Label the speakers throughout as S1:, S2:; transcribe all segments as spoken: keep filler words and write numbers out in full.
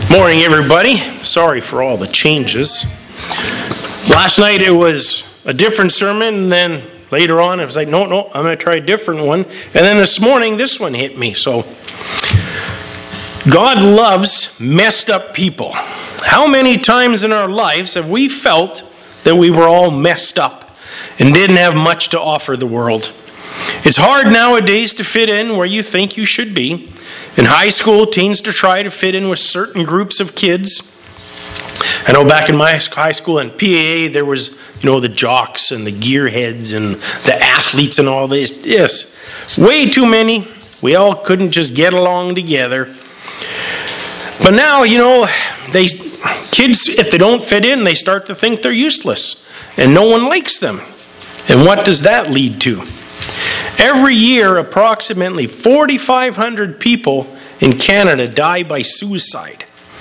S1: Morning, everybody. Sorry for all the changes. Last night it was a different sermon, and then later on I was like, no, no, I'm going to try a different one. And then this morning, this one hit me. So, God loves messed up people. How many times in our lives have we felt that we were all messed up and didn't have much to offer the world? It's hard nowadays to fit in where you think you should be. In high school, teens to try to fit in with certain groups of kids. I know back in my high school in P A A, there was, you know, the jocks and the gearheads and the athletes and all this. Yes, way too many. We all couldn't just get along together. But now, you know, they kids, if they don't fit in, they start to think they're useless. And no one likes them. And what does that lead to? Every year, approximately four thousand five hundred people in Canada die by suicide,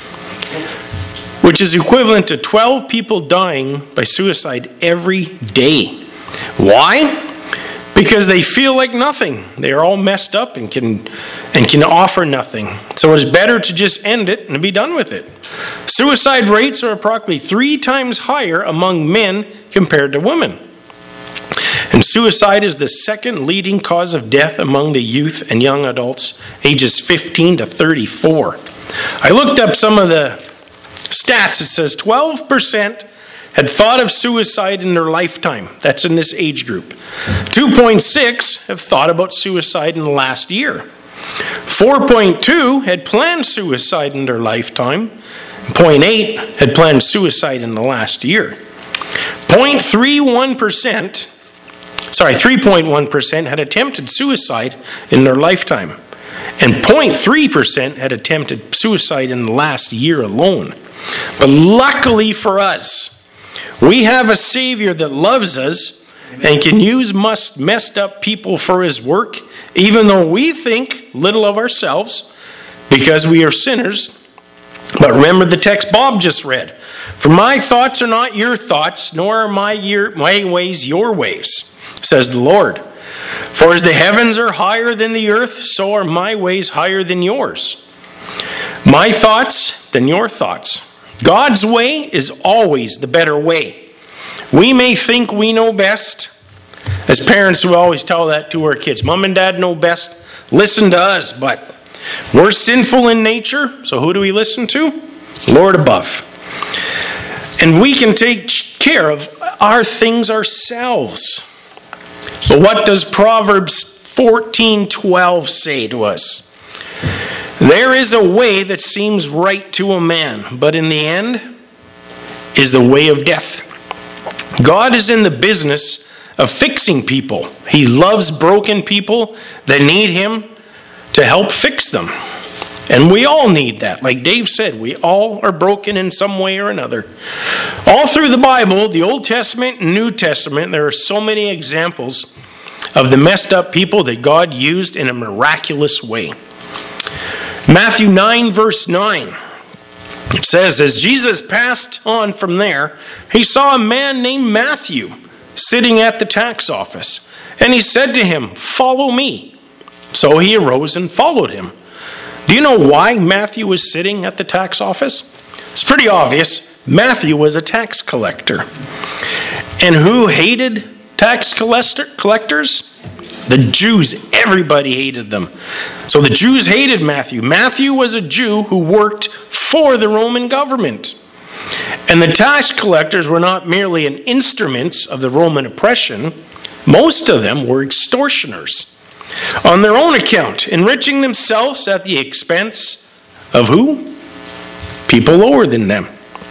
S1: which is equivalent to twelve people dying by suicide every day. Why? Because they feel like nothing. They are all messed up and can and can offer nothing. So it's better to just end it and be done with it. Suicide rates are approximately three times higher among men compared to women. And suicide is the second leading cause of death among the youth and young adults ages fifteen to thirty-four. I looked up some of the stats. It says twelve percent had thought of suicide in their lifetime. That's in this age group. two point six have thought about suicide in the last year. four point two had planned suicide in their lifetime. zero point eight had planned suicide in the last year. zero point three one percent Sorry, three point one percent had attempted suicide in their lifetime. And zero point three percent had attempted suicide in the last year alone. But luckily for us, we have a Savior that loves us and can use must, messed up people for His work, even though we think little of ourselves because we are sinners. But remember the text Bob just read. For my thoughts are not your thoughts, nor are my, your, my ways your ways, says the Lord. For as the heavens are higher than the earth, so are my ways higher than yours. My thoughts than your thoughts. God's way is always the better way. We may think we know best. As parents, we always tell that to our kids. Mom and Dad know best. Listen to us, but we're sinful in nature, so who do we listen to? Lord above. And we can take care of our things ourselves. But what does Proverbs fourteen twelve say to us? There is a way that seems right to a man, but in the end is the way of death. God is in the business of fixing people. He loves broken people that need Him to help fix them. And we all need that. Like Dave said, we all are broken in some way or another. All through the Bible, the Old Testament and New Testament, there are so many examples of the messed up people that God used in a miraculous way. Matthew nine, verse nine, it says, as Jesus passed on from there, He saw a man named Matthew sitting at the tax office. And He said to him, follow me. So he arose and followed Him. Do you know why Matthew was sitting at the tax office? It's pretty obvious. Matthew was a tax collector. And who hated tax collectors? The Jews. Everybody hated them. So the Jews hated Matthew. Matthew was a Jew who worked for the Roman government. And the tax collectors were not merely an instrument of the Roman oppression. Most of them were extortioners on their own account, enriching themselves at the expense of who? People lower than them.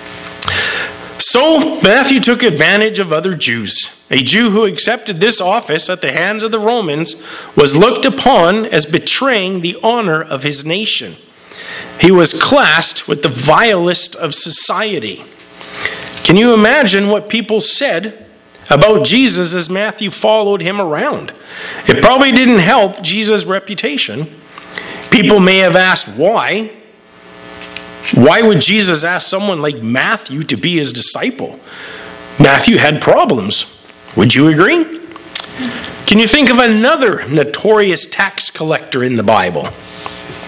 S1: So Matthew took advantage of other Jews. A Jew who accepted this office at the hands of the Romans was looked upon as betraying the honor of his nation. He was classed with the vilest of society. Can you imagine what people said about Jesus as Matthew followed Him around? It probably didn't help Jesus' reputation. People may have asked why. Why would Jesus ask someone like Matthew to be His disciple? Matthew had problems. Would you agree? Can you think of another notorious tax collector in the Bible?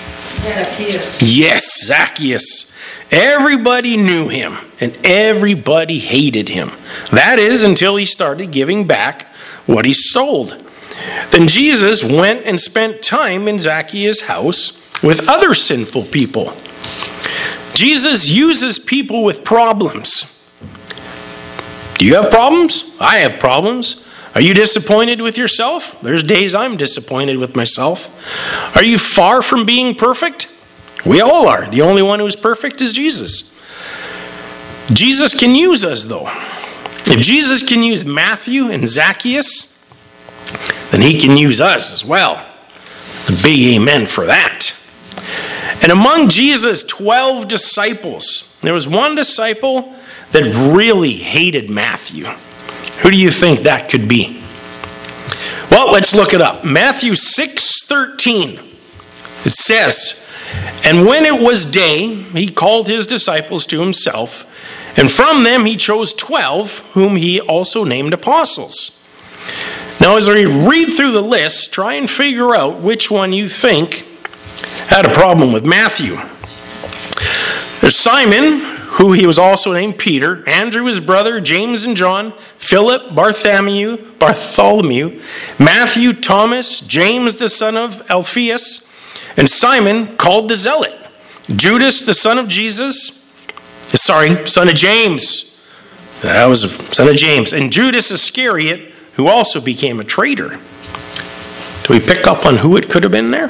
S2: Zacchaeus.
S1: Yes, Zacchaeus. Everybody knew him, and everybody hated him. That is, until he started giving back what he stole. Then Jesus went and spent time in Zacchaeus' house with other sinful people. Jesus uses people with problems. Do you have problems? I have problems. Are you disappointed with yourself? There's days I'm disappointed with myself. Are you far from being perfect? We all are. The only one who's perfect is Jesus. Jesus can use us, though. If Jesus can use Matthew and Zacchaeus, then he can use us as well. A big amen for that. And among Jesus' twelve disciples, there was one disciple that really hated Matthew. Who do you think that could be? Well, let's look it up. Matthew six thirteen. It says, "And when it was day, he called his disciples to himself, and from them he chose twelve, whom he also named apostles." Now, as we read through the list, try and figure out which one you think had a problem with Matthew. There's Simon, who he was also named Peter, Andrew his brother, James and John, Philip, Bartholomew, Bartholomew, Matthew, Thomas, James the son of Alphaeus, and Simon called the Zealot, Judas the son of Jesus, sorry, son of James, that was the son of James, and Judas Iscariot, who also became a traitor. Do we pick up on who it could have been there?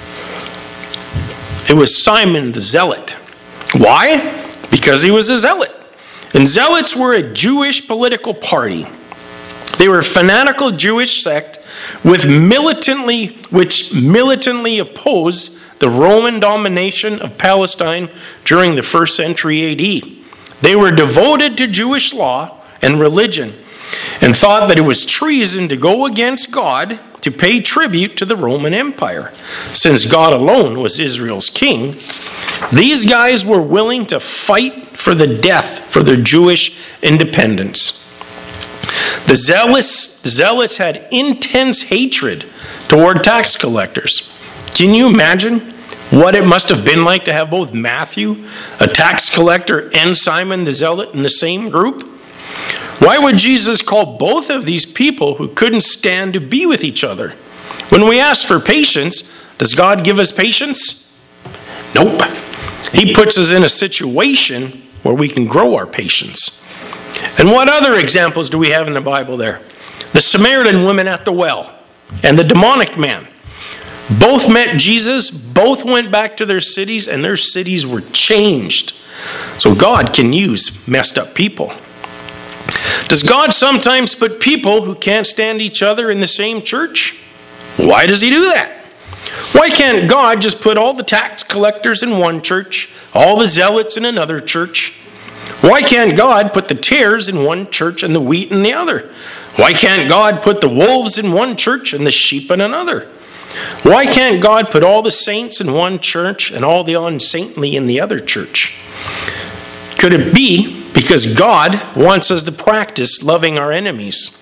S1: It was Simon the Zealot. Why? Because he was a zealot. And zealots were a Jewish political party. They were a fanatical Jewish sect with militantly, which militantly opposed the Roman domination of Palestine during the first century A D. They were devoted to Jewish law and religion and thought that it was treason to go against God to pay tribute to the Roman Empire. Since God alone was Israel's king, these guys were willing to fight for the death for their Jewish independence. The zealots, zealots had intense hatred toward tax collectors. Can you imagine what it must have been like to have both Matthew, a tax collector, and Simon the Zealot in the same group? Why would Jesus call both of these people who couldn't stand to be with each other? When we ask for patience, does God give us patience? Nope. He puts us in a situation where we can grow our patience. And what other examples do we have in the Bible there? The Samaritan woman at the well and the demonic man. Both met Jesus, both went back to their cities, and their cities were changed. So God can use messed up people. Does God sometimes put people who can't stand each other in the same church? Why does he do that? Why can't God just put all the tax collectors in one church, all the zealots in another church? Why can't God put the tares in one church and the wheat in the other? Why can't God put the wolves in one church and the sheep in another? Why can't God put all the saints in one church and all the unsaintly in the other church? Could it be because God wants us to practice loving our enemies?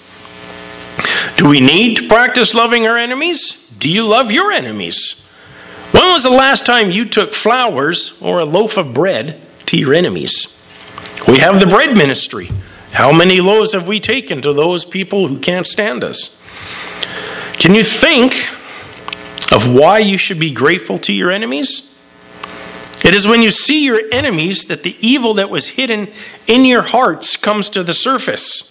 S1: Do we need to practice loving our enemies? Do you love your enemies? When was the last time you took flowers or a loaf of bread to your enemies? We have the bread ministry. How many loaves have we taken to those people who can't stand us? Can you think of why you should be grateful to your enemies? It is when you see your enemies that the evil that was hidden in your hearts comes to the surface.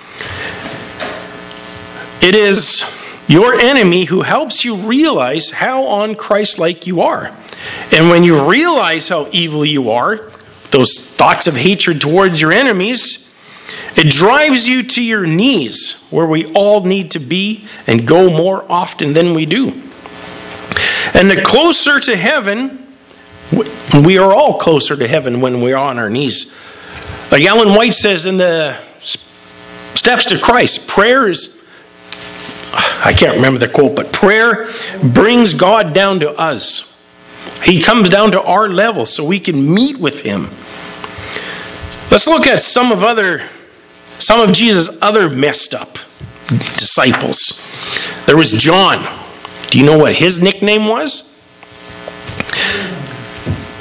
S1: It is your enemy who helps you realize how un-Christ-like you are. And when you realize how evil you are, those thoughts of hatred towards your enemies, it drives you to your knees, where we all need to be and go more often than we do. And the closer to heaven, we are all closer to heaven when we're on our knees. Like Ellen White says in the Steps to Christ, prayer is, I can't remember the quote, but prayer brings God down to us. He comes down to our level so we can meet with him. Let's look at some of other, some of Jesus' other messed up disciples. There was John. Do you know what his nickname was?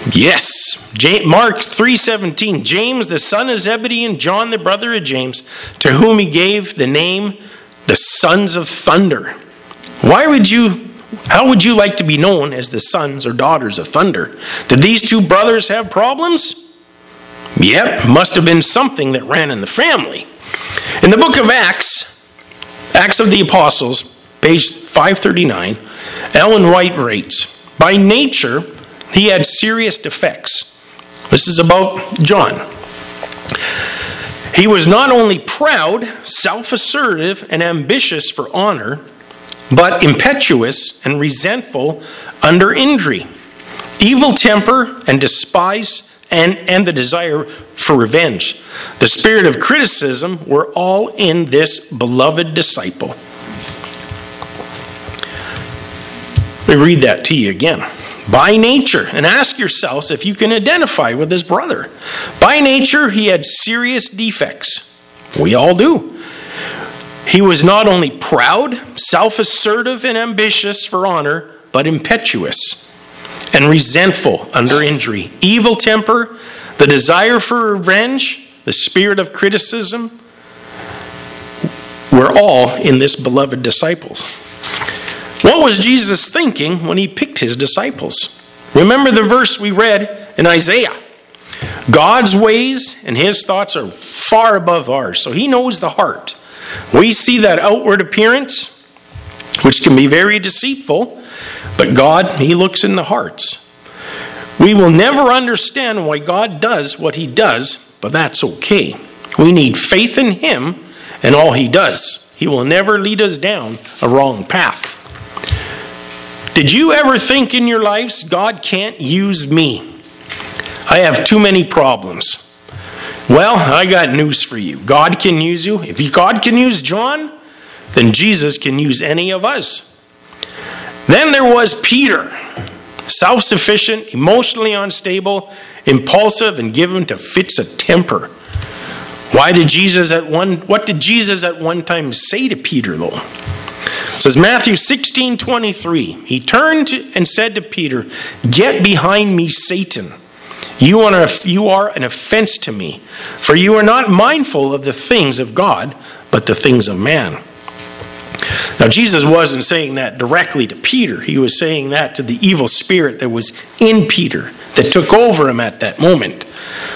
S1: Yes. Mark three seventeen, James, the son of Zebedee, and John, the brother of James, to whom he gave the name the sons of thunder. Why would you, how would you like to be known as the sons or daughters of thunder? Did these two brothers have problems? Yep, must have been something that ran in the family. In the book of Acts, Acts of the Apostles, page five thirty-nine, Ellen White writes, by nature, he had serious defects. This is about John. He was not only proud, self-assertive, and ambitious for honor, but impetuous and resentful under injury. Evil temper and despise and, and the desire for revenge. The spirit of criticism were all in this beloved disciple. Let me read that to you again. By nature, and ask yourselves if you can identify with this brother. By nature, he had serious defects. We all do. He was not only proud, self-assertive, and ambitious for honor, but impetuous and resentful under injury. Evil temper, the desire for revenge, the spirit of criticism, were all in this beloved disciples. What was Jesus thinking when he picked his disciples? Remember the verse we read in Isaiah. God's ways and his thoughts are far above ours, so he knows the heart. We see that outward appearance, which can be very deceitful, but God, he looks in the hearts. We will never understand why God does what he does, but that's okay. We need faith in him and all he does. He will never lead us down a wrong path. Did you ever think in your lives, God can't use me? I have too many problems. Well, I got news for you. God can use you. If God can use John, then Jesus can use any of us. Then there was Peter, self-sufficient, emotionally unstable, impulsive, and given to fits of temper. Why did Jesus at one, what did Jesus at one time say to Peter, though? It says Matthew sixteen twenty-three, he turned and said to Peter, get behind me, Satan. You are, you are an offense to me, for you are not mindful of the things of God, but the things of man. Now, Jesus wasn't saying that directly to Peter. He was saying that to the evil spirit that was in Peter, that took over him at that moment.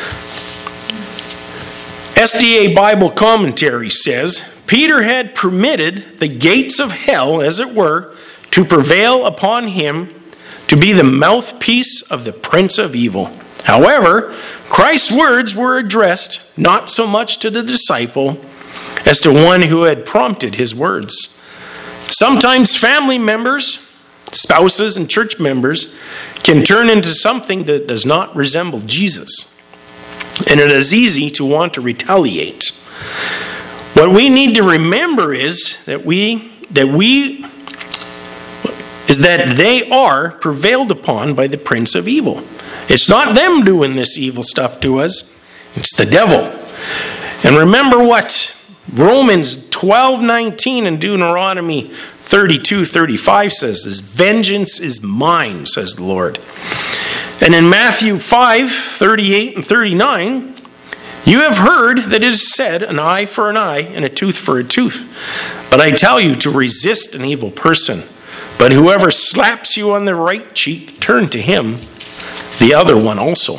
S1: S D A Bible Commentary says, Peter had permitted the gates of hell, as it were, to prevail upon him to be the mouthpiece of the prince of evil. However, Christ's words were addressed not so much to the disciple as to one who had prompted his words. Sometimes family members, spouses, and church members can turn into something that does not resemble Jesus. And it is easy to want to retaliate. What we need to remember is that we that we is that they are prevailed upon by the prince of evil. It's not them doing this evil stuff to us. It's the devil. And remember what Romans twelve nineteen and Deuteronomy thirty-two thirty-five says is, vengeance is mine, says the Lord. And in Matthew five thirty-eight and thirty-nine, you have heard that it is said, an eye for an eye and a tooth for a tooth. But I tell you to resist an evil person. But whoever slaps you on the right cheek, turn to him the other one also.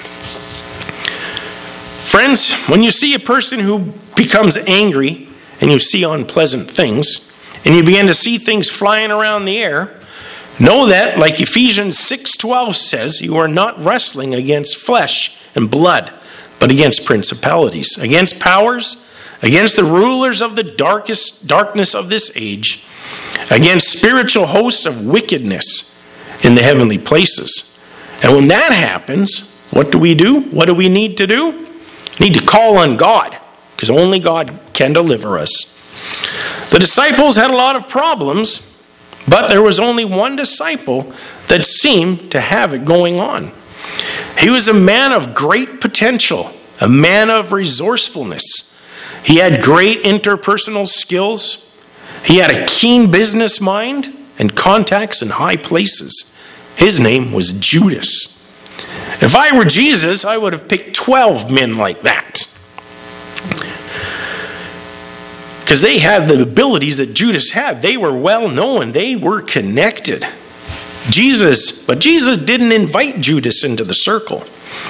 S1: Friends, when you see a person who becomes angry and you see unpleasant things, and you begin to see things flying around the air, know that, like Ephesians six twelve says, you are not wrestling against flesh and blood, but against principalities, against powers, against the rulers of the darkest darkness of this age, against spiritual hosts of wickedness in the heavenly places. And when that happens, what do we do? What do we need to do? We need to call on God, because only God can deliver us. The disciples had a lot of problems, but there was only one disciple that seemed to have it going on. He was a man of great potential, a man of resourcefulness. He had great interpersonal skills. He had a keen business mind and contacts in high places. His name was Judas. If I were Jesus, I would have picked twelve men like that. Because they had the abilities that Judas had. They were well known. They were connected. Jesus, but Jesus didn't invite Judas into the circle.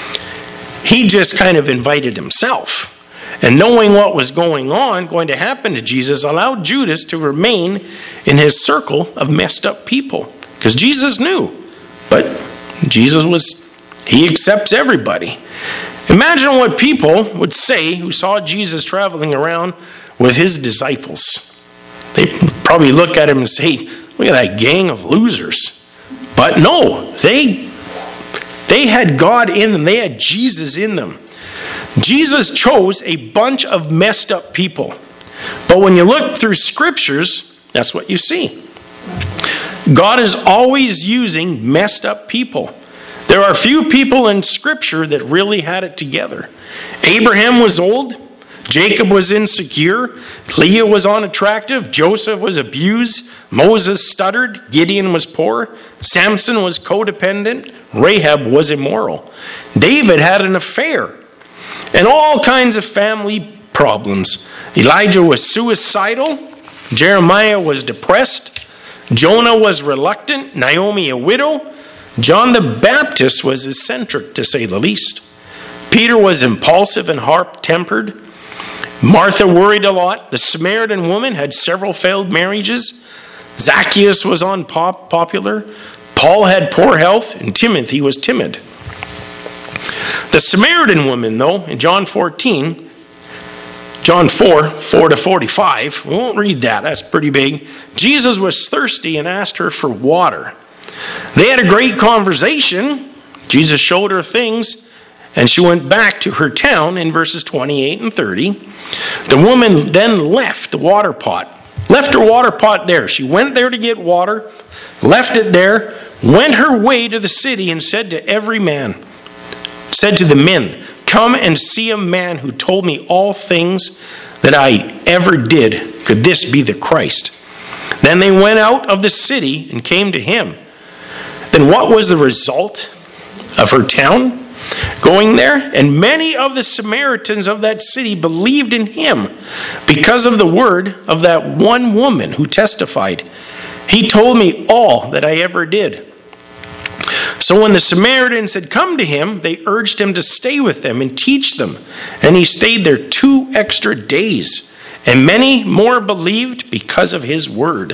S1: He just kind of invited himself. And knowing what was going on, going to happen to Jesus, allowed Judas to remain in his circle of messed up people. Because Jesus knew. But Jesus was, he accepts everybody. Imagine what people would say who saw Jesus traveling around with his disciples. They probably look at him and say, look at that gang of losers. But no, they, they had God in them. They had Jesus in them. Jesus chose a bunch of messed up people. But when you look through scriptures, that's what you see. God is always using messed up people. There are few people in scripture that really had it together. Abraham was old. Jacob was insecure. Leah was unattractive. Joseph was abused. Moses stuttered. Gideon was poor. Samson was codependent. Rahab was immoral. David had an affair. And all kinds of family problems. Elijah was suicidal. Jeremiah was depressed. Jonah was reluctant. Naomi a widow. John the Baptist was eccentric, to say the least. Peter was impulsive and hot-tempered. Martha worried a lot. The Samaritan woman had several failed marriages. Zacchaeus was unpopular. Paul had poor health, and Timothy was timid. The Samaritan woman, though, in John fourteen, John four, four to forty-five, we won't read that, that's pretty big. Jesus was thirsty and asked her for water. They had a great conversation. Jesus showed her things, and she went back to her town in verses twenty-eight and thirty. The woman then left the water pot, left her water pot there. She went there to get water, left it there, went her way to the city and said to every man, said to the men, come and see a man who told me all things that I ever did. Could this be the Christ? Then they went out of the city and came to him. Then what was the result of her town going there? And many of the Samaritans of that city believed in him because of the word of that one woman who testified, he told me all that I ever did. So when the Samaritans had come to him, they urged him to stay with them and teach them. And he stayed there two extra days. And many more believed because of his word.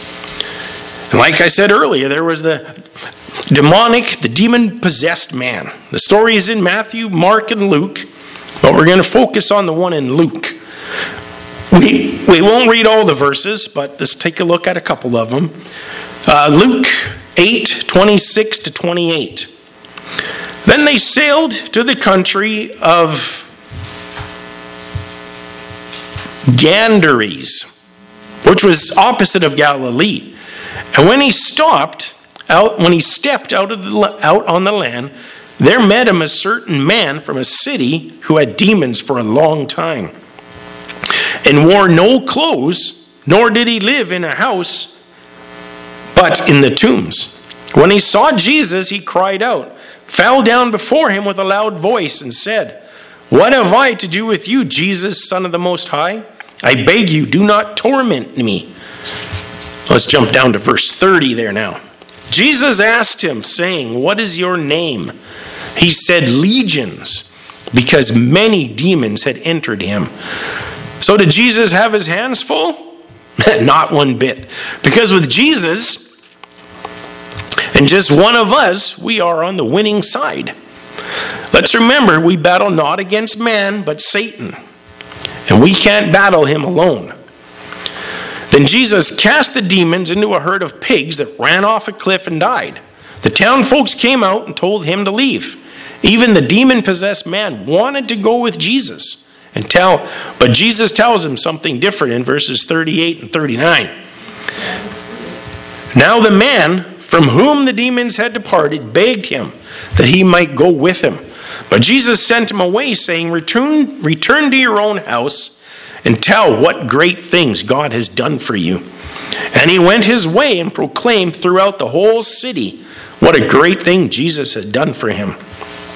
S1: And like I said earlier, there was the demonic, the demon-possessed man. The story is in Matthew, Mark, and Luke. But we're going to focus on the one in Luke. We, we won't read all the verses, but let's take a look at a couple of them. Uh, Luke eight, twenty-six to twenty-eight. Then they sailed to the country of Gandares, which was opposite of Galilee. And when he stopped out, when he stepped out of the, out on the land, there met him a certain man from a city who had demons for a long time, and wore no clothes, nor did he live in a house, but in the tombs. When he saw Jesus, he cried out, fell down before him with a loud voice, and said, what have I to do with you, Jesus, Son of the Most High? I beg you, do not torment me. Let's jump down to verse thirty there now. Jesus asked him, saying, what is your name? He said, Legions, because many demons had entered him. So did Jesus have his hands full? Not one bit. Because with Jesus and just one of us, we are on the winning side. Let's remember, we battle not against man, but Satan. And we can't battle him alone. Then Jesus cast the demons into a herd of pigs that ran off a cliff and died. The town folks came out and told him to leave. Even the demon-possessed man wanted to go with Jesus and tell, but Jesus tells him something different in verses thirty-eight and thirty-nine. Now the man from whom the demons had departed begged him that he might go with him. But Jesus sent him away, saying, Return, return to your own house and tell what great things God has done for you. And he went his way and proclaimed throughout the whole city what a great thing Jesus had done for him.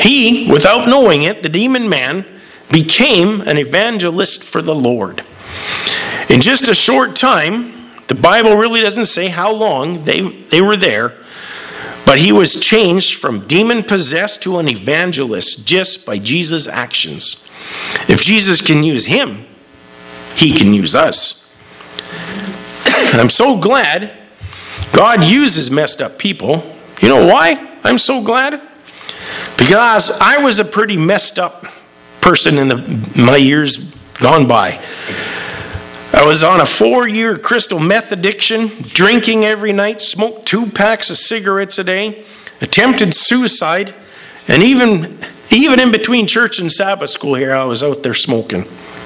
S1: He, without knowing it, the demon man, became an evangelist for the Lord. In just a short time, the Bible really doesn't say how long they, they were there, but he was changed from demon-possessed to an evangelist just by Jesus' actions. If Jesus can use him, he can use us. I'm so glad God uses messed up people. You know why I'm so glad? Because I was a pretty messed up person in the, my years gone by. I was on a four-year crystal meth addiction, drinking every night, smoked two packs of cigarettes a day, attempted suicide, and even, even in between church and Sabbath school here, I was out there smoking.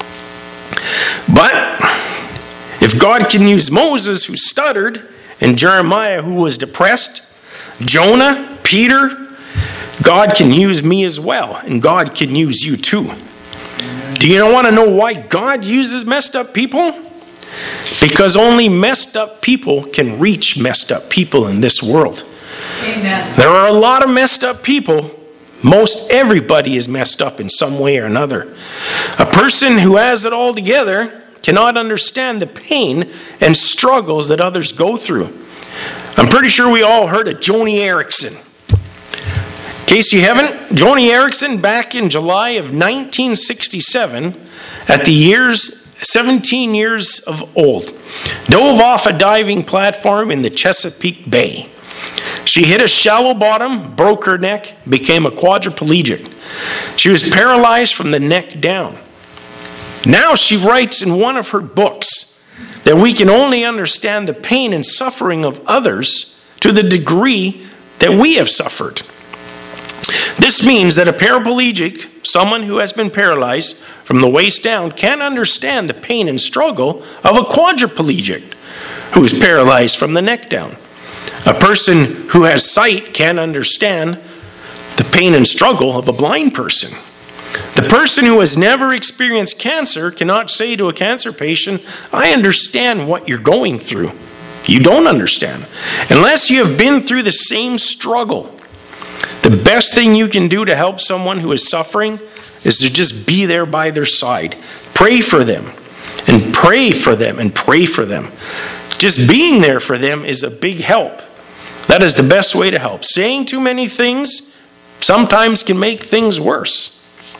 S1: But if God can use Moses, who stuttered, and Jeremiah, who was depressed, Jonah, Peter, God can use me as well, and God can use you too. Do you want to know why God uses messed up people? Because only messed up people can reach messed up people in this world.
S2: Amen.
S1: There are a lot of messed up people. Most everybody is messed up in some way or another. A person who has it all together cannot understand the pain and struggles that others go through. I'm pretty sure we all heard of Joni Eareckson. In case you haven't, Joni Eareckson, back in July of nineteen sixty-seven, at the years seventeen years of old, dove off a diving platform in the Chesapeake Bay. She hit a shallow bottom, broke her neck, became a quadriplegic. She was paralyzed from the neck down. Now she writes in one of her books that we can only understand the pain and suffering of others to the degree that we have suffered. This means that a paraplegic, someone who has been paralyzed from the waist down, can't understand the pain and struggle of a quadriplegic who is paralyzed from the neck down. A person who has sight can't understand the pain and struggle of a blind person. The person who has never experienced cancer cannot say to a cancer patient, I understand what you're going through. You don't understand. Unless you have been through the same struggle. The best thing you can do to help someone who is suffering is to just be there by their side. Pray for them, and pray for them, and pray for them. Just being there for them is a big help. That is the best way to help. Saying too many things sometimes can make things worse.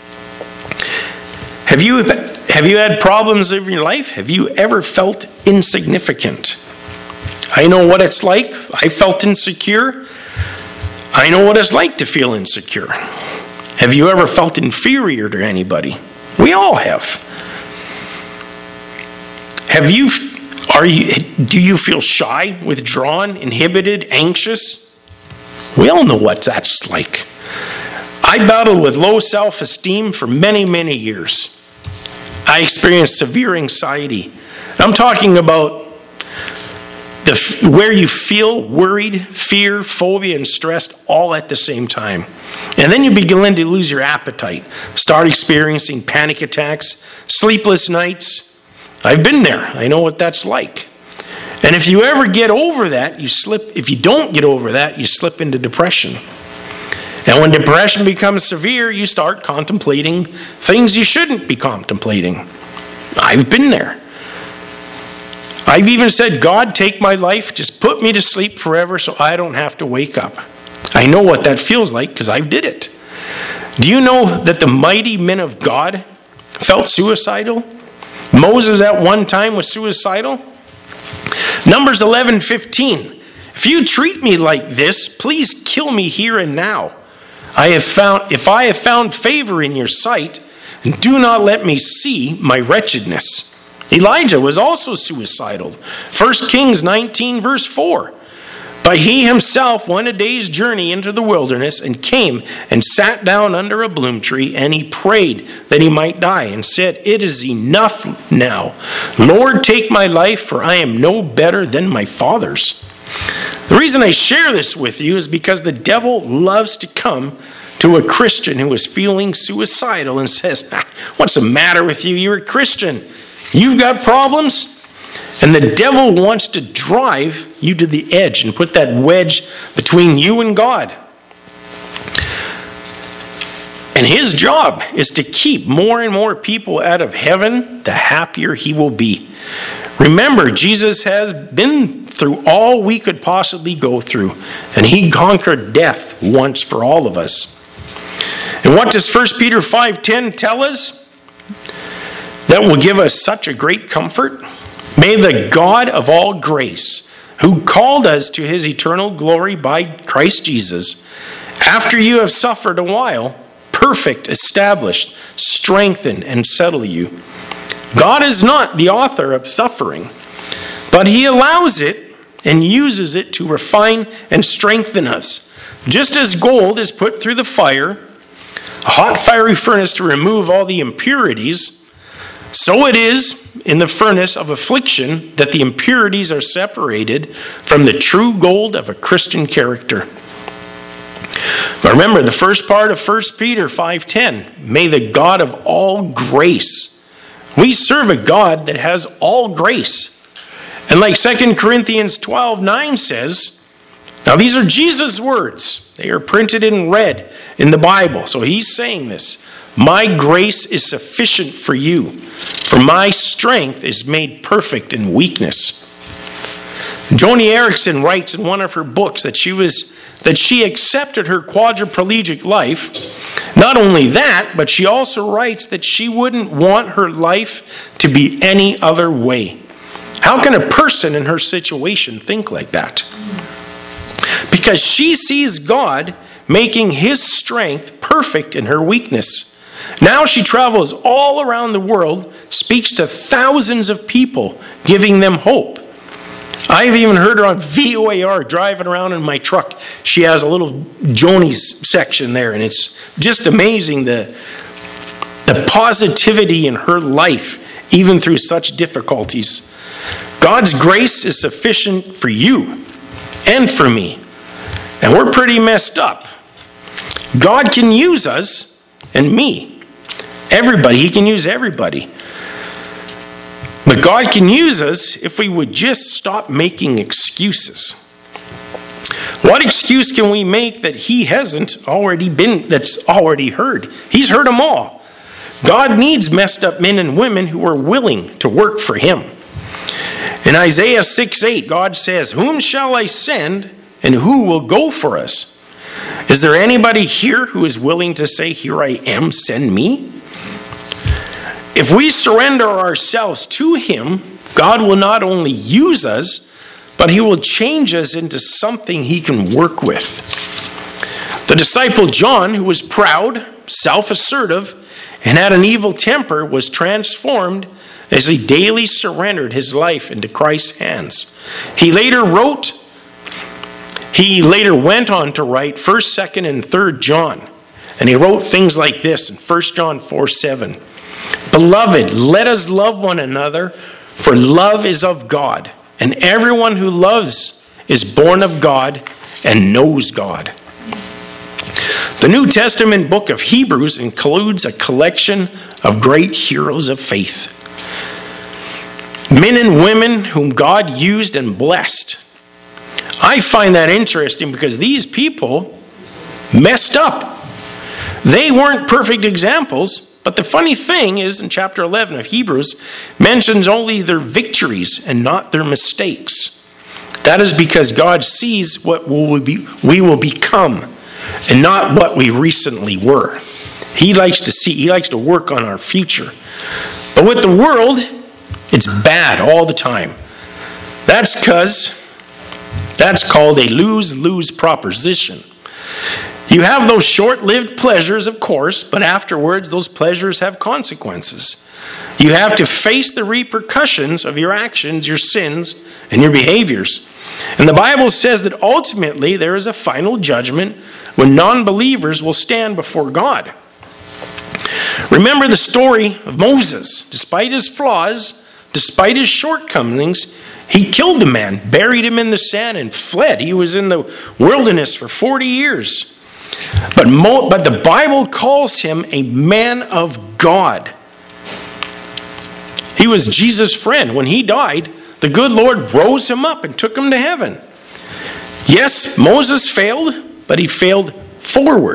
S1: Have you, have you had problems in your life? Have you ever felt insignificant? I know what it's like. I felt insecure. I know what it's like to feel insecure. Have you ever felt inferior to anybody? We all have. Have you, are you, do you feel shy, withdrawn, inhibited, anxious? We all know what that's like. I battled with low self-esteem for many, many years. I experienced severe anxiety. I'm talking about the, where you feel worried, fear, phobia, and stressed all at the same time. And then you begin to lose your appetite, start experiencing panic attacks, sleepless nights. I've been there. I know what that's like. And if you ever get over that, you slip. If you don't get over that, you slip into depression. And when depression becomes severe, you start contemplating things you shouldn't be contemplating. I've been there. I've even said, God, take my life, just put me to sleep forever so I don't have to wake up. I know what that feels like because I did it. Do you know that the mighty men of God felt suicidal? Moses at one time was suicidal. Numbers eleven fifteen. If you treat me like this, please kill me here and now. I have found, if I have found favor in your sight, and do not let me see my wretchedness. Elijah was also suicidal. First Kings nineteen verse four. But he himself went a day's journey into the wilderness and came and sat down under a broom tree, and he prayed that he might die and said, it is enough now. Lord, take my life, for I am no better than my fathers. The reason I share this with you is because the devil loves to come to a Christian who is feeling suicidal and says, what's the matter with you? You're a Christian. You've got problems. And the devil wants to drive you to the edge and put that wedge between you and God. And his job is to keep more and more people out of heaven, the happier he will be. Remember, Jesus has been through all we could possibly go through, and he conquered death once for all of us. And what does First Peter five ten tell us? That will give us such a great comfort. May the God of all grace, who called us to his eternal glory by Christ Jesus, after you have suffered a while, perfect, established, strengthen, and settle you. God is not the author of suffering, but he allows it and uses it to refine and strengthen us. Just as gold is put through the fire, a hot fiery furnace to remove all the impurities, so it is in the furnace of affliction that the impurities are separated from the true gold of a Christian character. But remember the first part of First Peter five ten, may the God of all grace. We serve a God that has all grace. And like Second Corinthians twelve nine says, now these are Jesus' words. They are printed in red in the Bible. So he's saying this. My grace is sufficient for you, for my strength is made perfect in weakness. Joni Eareckson writes in one of her books that she was that she accepted her quadriplegic life. Not only that, but she also writes that she wouldn't want her life to be any other way. How can a person in her situation think like that? Because she sees God making his strength perfect in her weakness. Now she travels all around the world, speaks to thousands of people, giving them hope. I've even heard her on V O A R driving around in my truck. She has a little Joni's section there, and it's just amazing the, the positivity in her life, even through such difficulties. God's grace is sufficient for you and for me. And we're pretty messed up. God can use us and me. Everybody. He can use everybody. But God can use us if we would just stop making excuses. What excuse can we make that he hasn't already been, that's already heard? He's heard them all. God needs messed up men and women who are willing to work for him. In Isaiah six eight, God says, whom shall I send and who will go for us? Is there anybody here who is willing to say, here I am, send me? If we surrender ourselves to him, God will not only use us, but he will change us into something he can work with. The disciple John, who was proud, self-assertive, and had an evil temper, was transformed as he daily surrendered his life into Christ's hands. He later wrote, he later went on to write First, Second, and Third John. And he wrote things like this in First John four seven. Beloved, let us love one another, for love is of God, and everyone who loves is born of God and knows God. The New Testament book of Hebrews includes a collection of great heroes of faith. Men and women whom God used and blessed. I find that interesting because these people messed up. They weren't perfect examples. But the funny thing is, in chapter eleven of Hebrews, mentions only their victories and not their mistakes. That is because God sees what will be, we will become and not what we recently were. He likes to see, he likes to work on our future. But with the world, it's bad all the time. That's because that's called a lose-lose proposition. You have those short-lived pleasures, of course, but afterwards those pleasures have consequences. You have to face the repercussions of your actions, your sins, and your behaviors. And the Bible says that ultimately there is a final judgment when non-believers will stand before God. Remember the story of Moses. Despite his flaws, despite his shortcomings, he killed the man, buried him in the sand, and fled. He was in the wilderness for forty years. But, Mo, but the Bible calls him a man of God. He was Jesus' friend. When he died, the good Lord rose him up and took him to heaven. Yes, Moses failed, but he failed forward.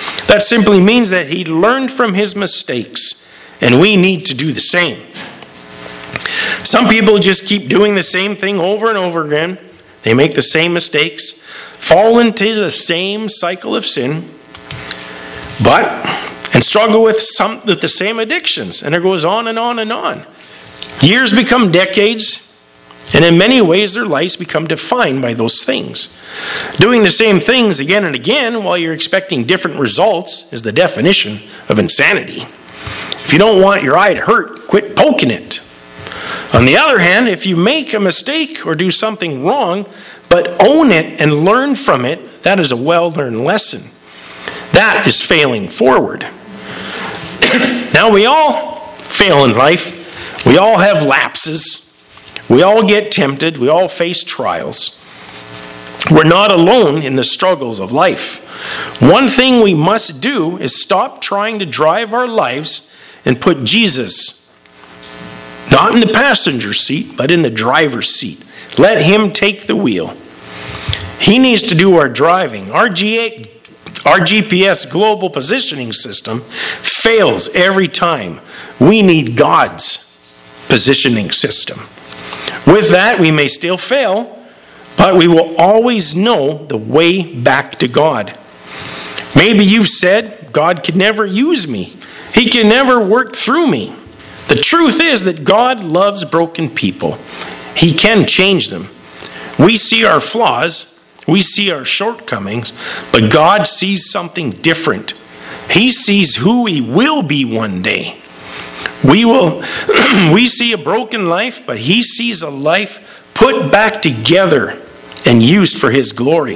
S1: That simply means that he learned from his mistakes, and we need to do the same. Some people just keep doing the same thing over and over again. They make the same mistakes, fall into the same cycle of sin, but and struggle with some with the same addictions, and it goes on and on and on. Years become decades, and in many ways their lives become defined by those things. Doing the same things again and again while you're expecting different results is the definition of insanity. If you don't want your eye to hurt, quit poking it. On the other hand, if you make a mistake or do something wrong, but own it and learn from it, that is a well-learned lesson. That is failing forward. Now, we all fail in life. We all have lapses. We all get tempted. We all face trials. We're not alone in the struggles of life. One thing we must do is stop trying to drive our lives and put Jesus not in the passenger seat, but in the driver's seat. Let him take the wheel. He needs to do our driving. Our G A, our G P S global positioning system fails every time. We need God's positioning system. With that, we may still fail, but we will always know the way back to God. Maybe you've said, God can never use me. He can never work through me. The truth is that God loves broken people. He can change them. We see our flaws, we see our shortcomings, but God sees something different. He sees who he will be one day. We will we see a broken life, but he sees a life put back together and used for his glory.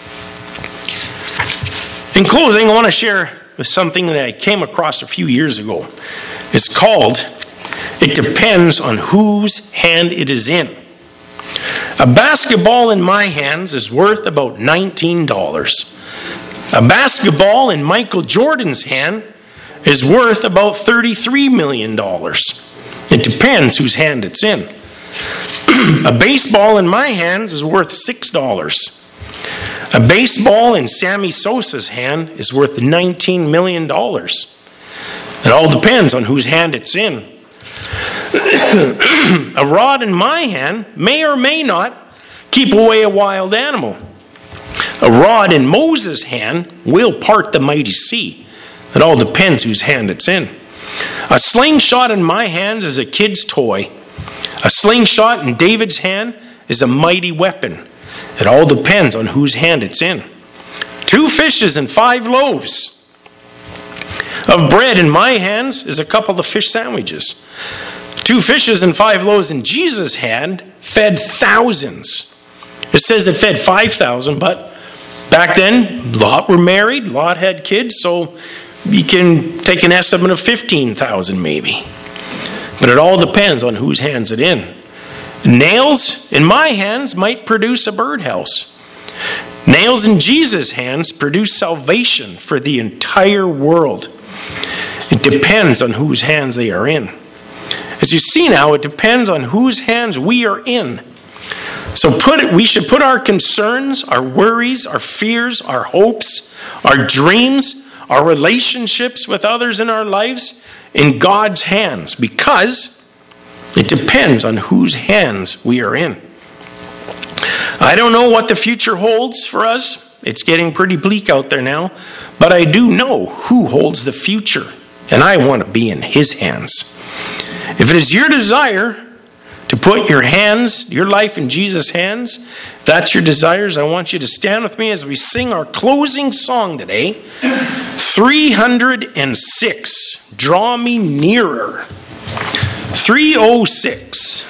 S1: In closing, I want to share with something that I came across a few years ago. It's called, It Depends on Whose Hand It Is In. A basketball in my hands is worth about nineteen dollars. A basketball in Michael Jordan's hand is worth about thirty-three million dollars. It depends whose hand it's in. A baseball in my hands is worth six dollars. A baseball in Sammy Sosa's hand is worth nineteen million dollars. It all depends on whose hand it's in. A rod in my hand may or may not keep away a wild animal. A rod in Moses' hand will part the mighty sea. It all depends whose hand it's in. A slingshot in my hands is a kid's toy. A slingshot in David's hand is a mighty weapon. It all depends on whose hand it's in. Two fishes and five loaves of bread in my hands is a couple of fish sandwiches. Two fishes and five loaves in Jesus' hand fed thousands. It says it fed five thousand, but back then, Lot were married, Lot had kids, so you can take an estimate of fifteen thousand maybe. But it all depends on whose hands it in. Nails in my hands might produce a birdhouse. Nails in Jesus' hands produce salvation for the entire world. It depends on whose hands they are in. As you see now, it depends on whose hands we are in. So put it, we should put our concerns, our worries, our fears, our hopes, our dreams, our relationships with others in our lives in God's hands, because it depends on whose hands we are in. I don't know what the future holds for us. It's getting pretty bleak out there now. But I do know who holds the future, and I want to be in his hands. If it is your desire to put your hands, your life in Jesus' hands, if that's your desires, I want you to stand with me as we sing our closing song today, three hundred six, Draw Me Nearer. three oh six.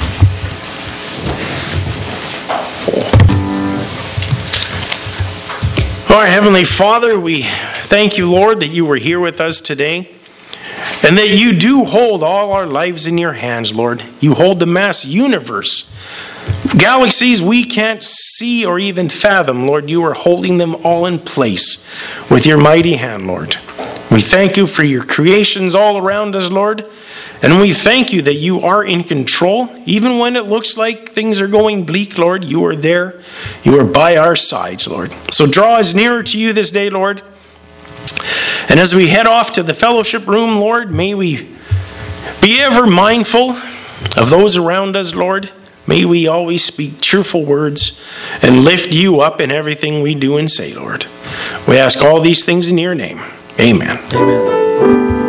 S1: Our Heavenly Father, we thank you, Lord, that you were here with us today, and that you do hold all our lives in your hands, Lord. You hold the mass universe. Galaxies we can't see or even fathom, Lord. You are holding them all in place with your mighty hand, Lord. We thank you for your creations all around us, Lord. And we thank you that you are in control. Even when it looks like things are going bleak, Lord, you are there. You are by our sides, Lord. So draw us nearer to you this day, Lord. And as we head off to the fellowship room, Lord, may we be ever mindful of those around us, Lord. May we always speak cheerful words and lift you up in everything we do and say, Lord. We ask all these things in your name. Amen.
S2: Amen.